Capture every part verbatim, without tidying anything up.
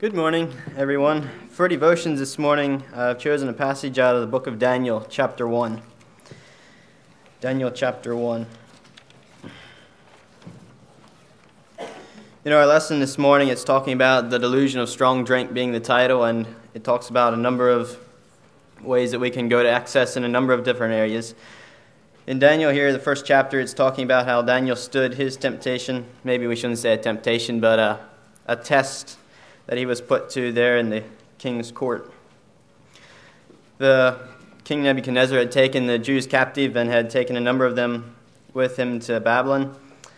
Good morning, everyone. For devotions this morning, I've chosen a passage out of the book of Daniel, chapter one. Daniel, chapter one. In our lesson this morning, it's talking about the delusion of strong drink being the title, and it talks about a number of ways that we can go to access in a number of different areas. In Daniel here, the first chapter, it's talking about how Daniel stood his temptation. Maybe we shouldn't say a temptation, but a, a test that he was put to there in the king's court. The King Nebuchadnezzar had taken the Jews captive and had taken a number of them with him to Babylon.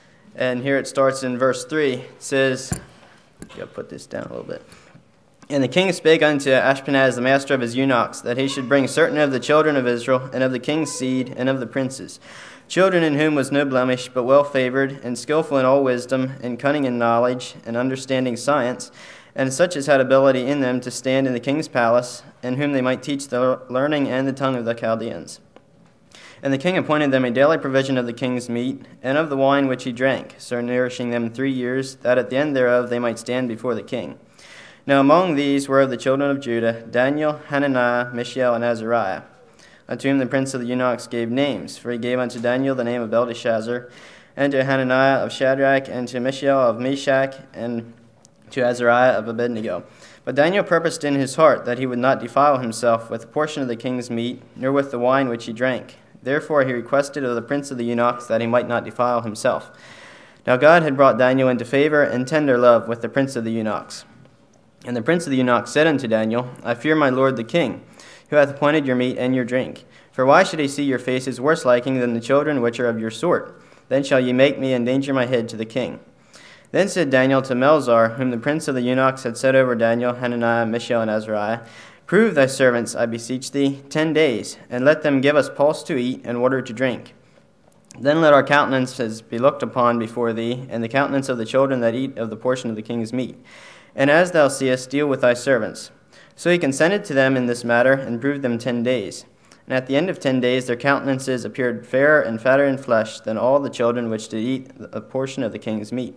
And here it starts in verse three. It says, I'll put this down a little bit. And the king spake unto Ashpenaz, the master of his eunuchs, that he should bring certain of the children of Israel, and of the king's seed, and of the princes, children in whom was no blemish, but well favored, and skillful in all wisdom, and cunning in knowledge, and understanding science, and such as had ability in them to stand in the king's palace, and whom they might teach the learning and the tongue of the Chaldeans. And the king appointed them a daily provision of the king's meat, and of the wine which he drank, so nourishing them three years, that at the end thereof they might stand before the king. Now among these were of the children of Judah, Daniel, Hananiah, Mishael, and Azariah, unto whom the prince of the eunuchs gave names. For he gave unto Daniel the name of Belteshazzar, and to Hananiah of Shadrach, and to Mishael of Meshach, and to Azariah of Abednego. But Daniel purposed in his heart that he would not defile himself with a portion of the king's meat, nor with the wine which he drank. Therefore he requested of the prince of the eunuchs that he might not defile himself. Now God had brought Daniel into favor and tender love with the prince of the eunuchs. And the prince of the eunuchs said unto Daniel, I fear my lord the king, who hath appointed your meat and your drink. For why should he see your faces worse liking than the children which are of your sort? Then shall ye make me endanger my head to the king. Then said Daniel to Melzar, whom the prince of the eunuchs had set over Daniel, Hananiah, Mishael, and Azariah, Prove thy servants, I beseech thee, ten days, and let them give us pulse to eat and water to drink. Then let our countenances be looked upon before thee, and the countenance of the children that eat of the portion of the king's meat. And as thou seest, deal with thy servants. So he consented to them in this matter, and proved them ten days. And at the end of ten days their countenances appeared fairer and fatter in flesh than all the children which did eat a portion of the king's meat.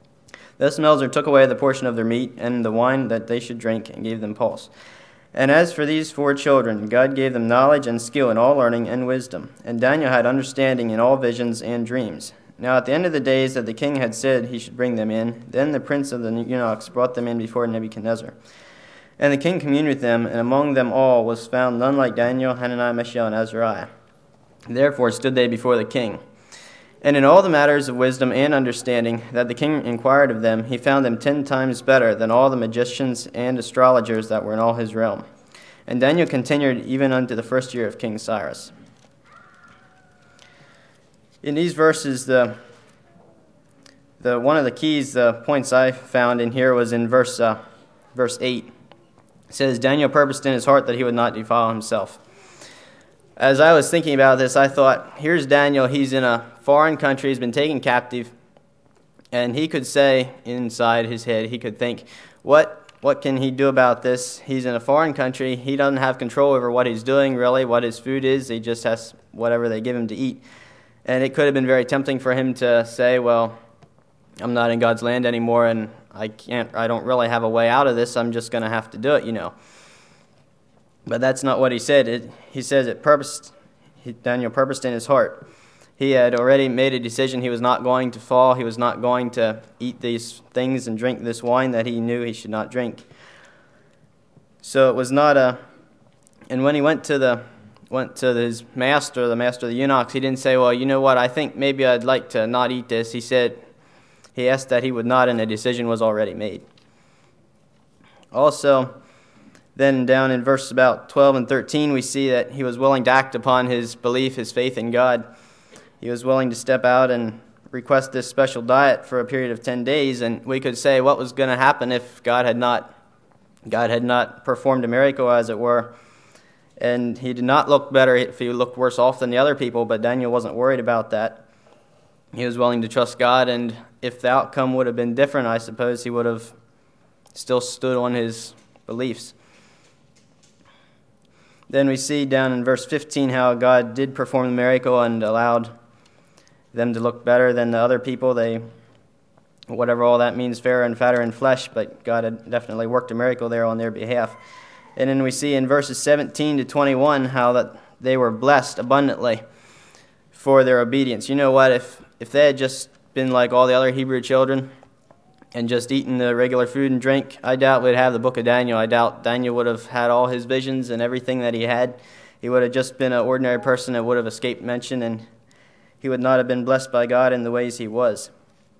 Thus Melzar took away the portion of their meat and the wine that they should drink, and gave them pulse. And as for these four children, God gave them knowledge and skill in all learning and wisdom. And Daniel had understanding in all visions and dreams. Now at the end of the days that the king had said he should bring them in, then the prince of the eunuchs brought them in before Nebuchadnezzar. And the king communed with them, and among them all was found none like Daniel, Hananiah, Mishael, and Azariah. Therefore stood they before the king. And in all the matters of wisdom and understanding that the king inquired of them, he found them ten times better than all the magicians and astrologers that were in all his realm. And Daniel continued even unto the first year of King Cyrus. In these verses, the the one of the keys, the points I found in here was in verse uh, verse eight. It says, Daniel purposed in his heart that he would not defile himself. As I was thinking about this, I thought, here's Daniel, he's in a foreign country, he's been taken captive, and he could say inside his head, he could think, what what can he do about this? He's in a foreign country, he doesn't have control over what he's doing, really, what his food is, he just has whatever they give him to eat. And it could have been very tempting for him to say, well, I'm not in God's land anymore, and I can't, I don't really have a way out of this, I'm just going to have to do it, you know. But that's not what he said. It, he says it purposed, he, Daniel purposed in his heart. He had already made a decision. He was not going to fall. He was not going to eat these things and drink this wine that he knew he should not drink. So it was not a... And when he went to the went to his master, the master of the eunuchs, he didn't say, well, you know what, I think maybe I'd like to not eat this. He said, he asked that he would not, and a decision was already made. Also, then down in verse about twelve and thirteen, we see that he was willing to act upon his belief, his faith in God. He was willing to step out and request this special diet for a period of ten days, and we could say what was going to happen if God had not God had not performed a miracle, as it were. And he did not look better if he looked worse off than the other people, but Daniel wasn't worried about that. He was willing to trust God, and if the outcome would have been different, I suppose he would have still stood on his beliefs. Then we see down in verse fifteen how God did perform the miracle and allowed them to look better than the other people. They whatever all that means, fairer and fatter in flesh, but God had definitely worked a miracle there on their behalf. And then we see in verses seventeen to twenty-one how that they were blessed abundantly for their obedience. You know what? If if they had just been like all the other Hebrew children and just eaten the regular food and drink, I doubt we'd have the book of Daniel. I doubt Daniel would have had all his visions and everything that he had. He would have just been an ordinary person that would have escaped mention, and he would not have been blessed by God in the ways he was.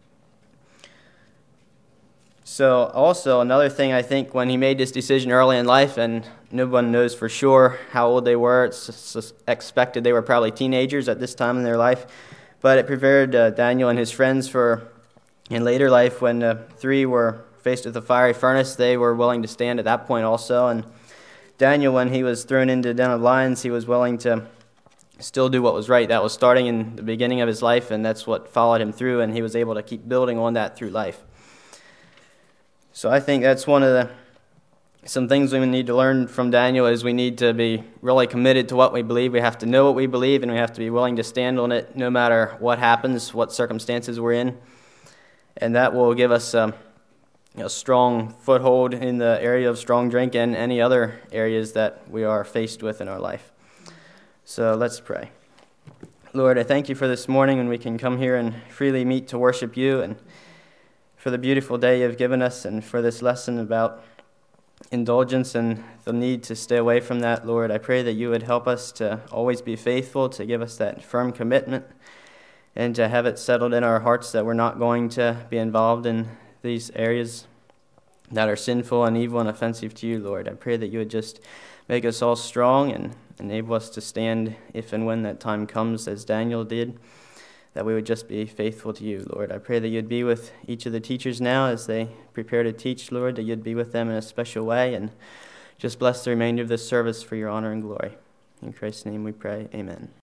So also another thing, I think, when he made this decision early in life, and no one knows for sure how old they were, it's expected they were probably teenagers at this time in their life, but it prepared uh, Daniel and his friends for, in later life, when the three were faced with a fiery furnace, they were willing to stand at that point also. And Daniel, when he was thrown into the den of lions, he was willing to still do what was right. That was starting in the beginning of his life, and that's what followed him through, and he was able to keep building on that through life. So I think that's one of the some things we need to learn from Daniel is we need to be really committed to what we believe. We have to know what we believe, and we have to be willing to stand on it no matter what happens, what circumstances we're in. And that will give us um, a strong foothold in the area of strong drink and any other areas that we are faced with in our life. So let's pray. Lord, I thank you for this morning when we can come here and freely meet to worship you, and for the beautiful day you've given us, and for this lesson about indulgence and the need to stay away from that. Lord, I pray that you would help us to always be faithful, to give us that firm commitment, and to have it settled in our hearts that we're not going to be involved in these areas that are sinful and evil and offensive to you, Lord. I pray that you would just make us all strong and enable us to stand if and when that time comes, as Daniel did, that we would just be faithful to you, Lord. I pray that you'd be with each of the teachers now as they prepare to teach, Lord, that you'd be with them in a special way, and just bless the remainder of this service for your honor and glory. In Christ's name we pray, amen.